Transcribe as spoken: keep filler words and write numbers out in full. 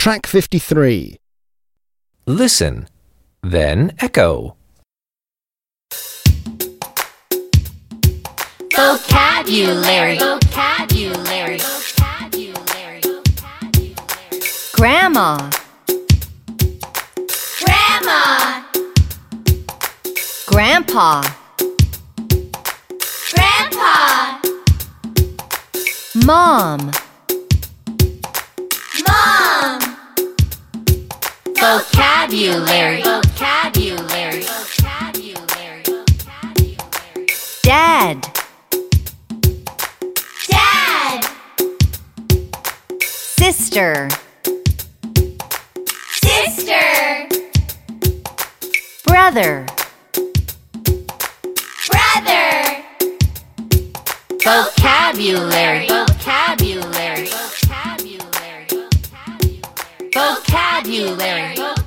Track fifty-three. Listen, then echo. Vocabulary. Vocabulary. Vocabulary. Grandma. Grandma. Grandpa. Grandpa. Mom. Mom. Vocabulary. Vocabulary. Vocabulary. Dad. Dad. Sister. Sister. Brother. Brother. Vocabulary. Vocabulary. Vocabulary. Vocabulary. Vocabulary.